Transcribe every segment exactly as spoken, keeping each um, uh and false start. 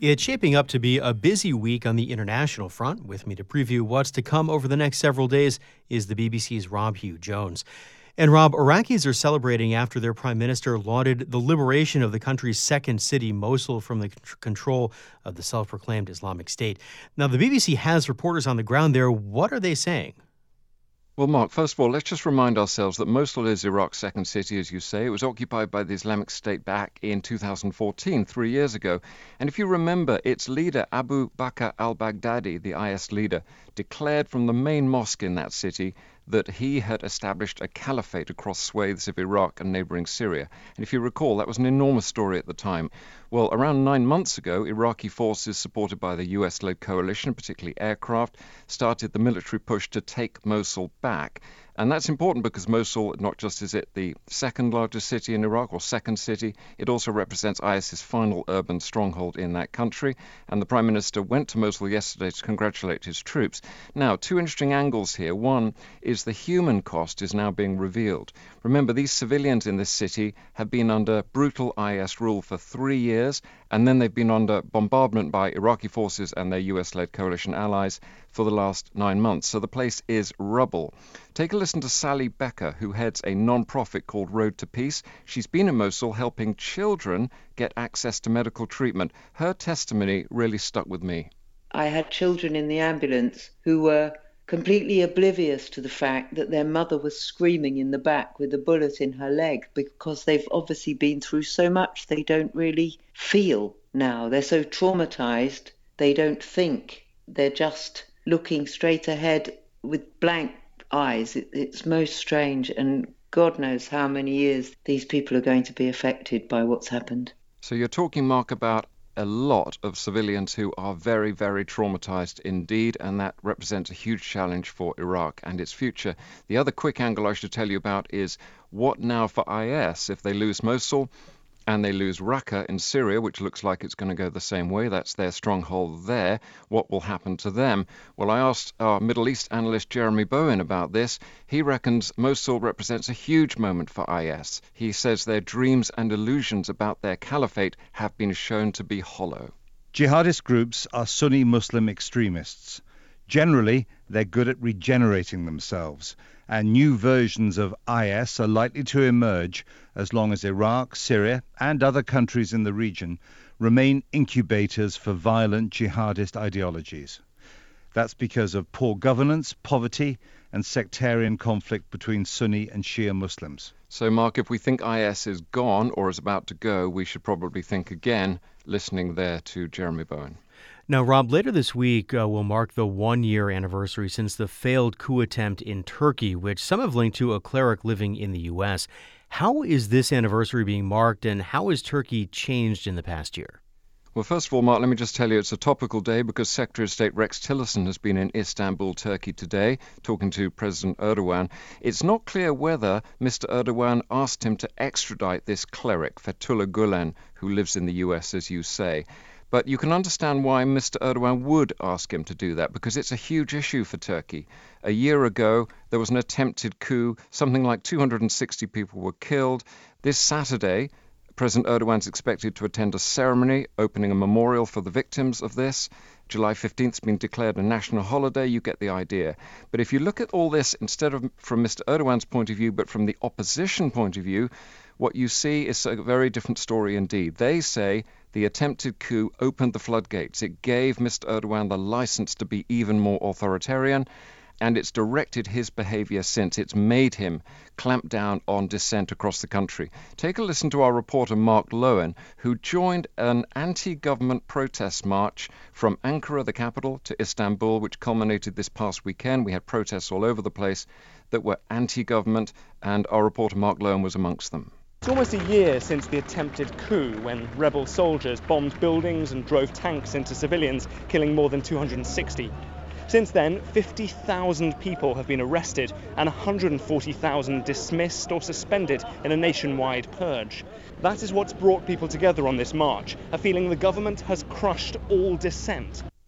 It's shaping up to be a busy week on the international front. With me to preview what's to come over the next several days is the B B C's Rob Hugh-Jones. And Rob, Iraqis are celebrating after their prime minister lauded the liberation of the country's second city, Mosul, from the c- control of the self-proclaimed Islamic State. Now, the B B C has reporters on the ground there. What are they saying? Well, Mark, first of all, let's just remind ourselves that Mosul is Iraq's second city, as you say. It was occupied by the Islamic State back in two thousand fourteen, three years ago. And if you remember, its leader, Abu Bakr al-Baghdadi, the I S leader, declared from the main mosque in that city that he had established a caliphate across swathes of Iraq and neighboring Syria. And if you recall, that was an enormous story at the time. Well, around nine months ago, Iraqi forces, supported by the U S-led coalition, particularly aircraft, started the military push to take Mosul back. And that's important because Mosul, not just is it the second largest city in Iraq, or second city, it also represents IS's final urban stronghold in that country. And the Prime Minister went to Mosul yesterday to congratulate his troops. Now, two interesting angles here. One is the human cost is now being revealed. Remember, these civilians in this city have been under brutal I S rule for three years, and then they've been under bombardment by Iraqi forces and their U S-led coalition allies for the last nine months. So the place is rubble. Take a listen to Sally Becker, who heads a non-profit called Road to Peace. She's been in Mosul helping children get access to medical treatment. Her testimony really stuck with me. I had children in the ambulance who were completely oblivious to the fact that their mother was screaming in the back with a bullet in her leg, because they've obviously been through so much they don't really feel now. They're so traumatized, they don't think. They're just looking straight ahead with blank eyes. It, it's most strange, and God knows how many years these people are going to be affected by what's happened. So you're talking, Mark, about a lot of civilians who are very, very traumatized indeed, and that represents a huge challenge for Iraq and its future. The other quick angle I should tell you about is what now for I S if they lose Mosul and they lose Raqqa in Syria, which looks like it's going to go the same way. That's their stronghold there. What will happen to them? Well, I asked our Middle East analyst Jeremy Bowen about this. He reckons Mosul represents a huge moment for I S. He says their dreams and illusions about their caliphate have been shown to be hollow. Jihadist groups are Sunni Muslim extremists. Generally, they're good at regenerating themselves, and new versions of I S are likely to emerge as long as Iraq, Syria, and other countries in the region remain incubators for violent jihadist ideologies. That's because of poor governance, poverty, and sectarian conflict between Sunni and Shia Muslims. So, Mark, if we think I S is gone or is about to go, we should probably think again, listening there to Jeremy Bowen. Now, Rob, later this week uh, will mark the one-year anniversary since the failed coup attempt in Turkey, which some have linked to a cleric living in the U S. How is this anniversary being marked, and how has Turkey changed in the past year? Well, first of all, Mark, let me just tell you it's a topical day because Secretary of State Rex Tillerson has been in Istanbul, Turkey today, talking to President Erdogan. It's not clear whether Mister Erdogan asked him to extradite this cleric, Fethullah Gulen, who lives in the U S, as you say. But you can understand why Mister Erdogan would ask him to do that, because it's a huge issue for Turkey. A year ago, there was an attempted coup. Something like two hundred sixty people were killed. This Saturday, President Erdogan is expected to attend a ceremony opening a memorial for the victims of this. July fifteenth has been declared a national holiday. You get the idea. But if you look at all this, instead of from Mister Erdogan's point of view, but from the opposition point of view, what you see is a very different story indeed. They say the attempted coup opened the floodgates. It gave Mister Erdogan the license to be even more authoritarian, and it's directed his behavior since. It's made him clamp down on dissent across the country. Take a listen to our reporter Mark Lowen, who joined an anti-government protest march from Ankara, the capital, to Istanbul, which culminated this past weekend. We had protests all over the place that were anti-government, and our reporter Mark Lowen was amongst them. It's almost a year since the attempted coup, when rebel soldiers bombed buildings and drove tanks into civilians, killing more than two hundred sixty. Since then, fifty thousand people have been arrested and one hundred forty thousand dismissed or suspended in a nationwide purge. That is what's brought people together on this march, a feeling the government has crushed all dissent.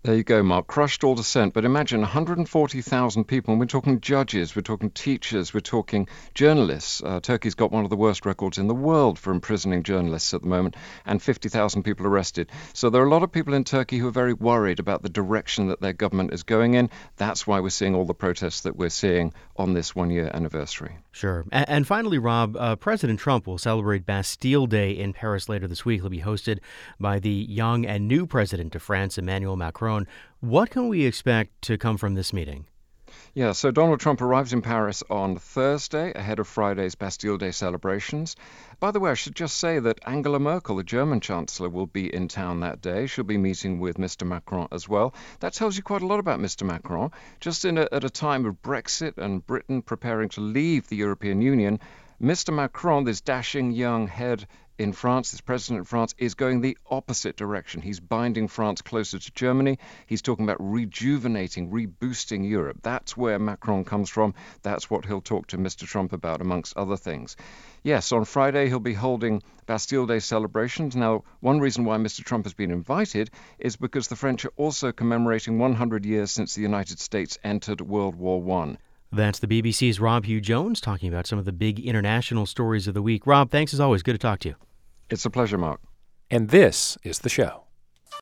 There you go, Mark. Crushed all dissent. But imagine one hundred forty thousand people, and we're talking judges, we're talking teachers, we're talking journalists. Uh, Turkey's got one of the worst records in the world for imprisoning journalists at the moment, and fifty thousand people arrested. So there are a lot of people in Turkey who are very worried about the direction that their government is going in. That's why we're seeing all the protests that we're seeing on this one-year anniversary. Sure. And, and finally, Rob, uh, President Trump will celebrate Bastille Day in Paris later this week. He'll be hosted by the young and new president of France, Emmanuel Macron. What can we expect to come from this meeting? Yeah, so Donald Trump arrives in Paris on Thursday, ahead of Friday's Bastille Day celebrations. By the way, I should just say that Angela Merkel, the German Chancellor, will be in town that day. She'll be meeting with Mister Macron as well. That tells you quite a lot about Mister Macron. Just in a, at a time of Brexit and Britain preparing to leave the European Union, Mister Macron, this dashing young head in France, this president of France, is going the opposite direction. He's binding France closer to Germany. He's talking about rejuvenating, reboosting Europe. That's where Macron comes from. That's what he'll talk to Mister Trump about, amongst other things. Yes, on Friday he'll be holding Bastille Day celebrations. Now, one reason why Mister Trump has been invited is because the French are also commemorating one hundred years since the United States entered World War One. That's the B B C's Rob Hugh Jones talking about some of the big international stories of the week. Rob, thanks as always. Good to talk to you. It's a pleasure, Mark. And this is the show.